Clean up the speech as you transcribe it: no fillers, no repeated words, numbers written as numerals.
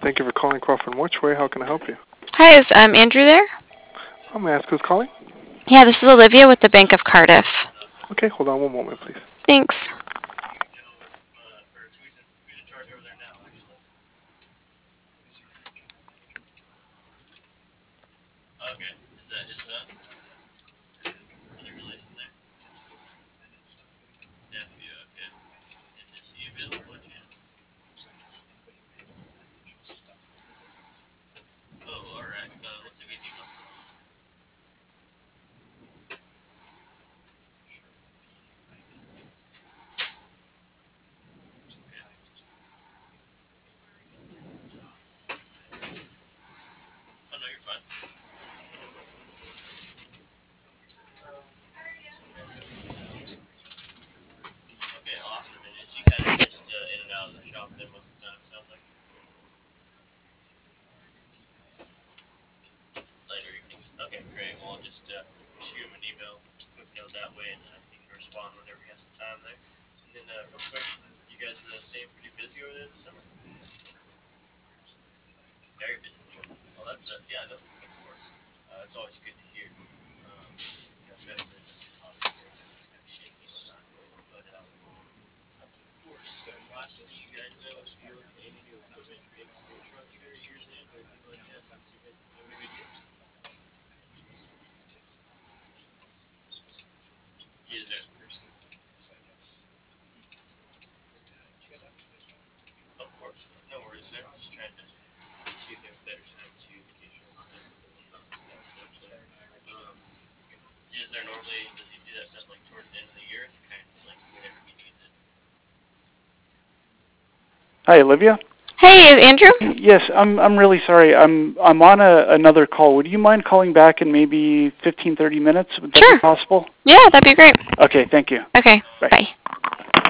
Thank you for calling Crawford Mortuary. How can I help you? Hi, is Andrew there? May I ask who's calling? Yeah, this is Olivia with the Bank of Cardiff. Okay, hold on one moment, please. Thanks. Hi, Olivia. Hey, is Andrew? Yes, I'm really sorry. I'm on another call. Would you mind calling back in maybe 15, 30 minutes? Would that be possible? Yeah, that'd be great. Okay, thank you. Okay, Bye. bye.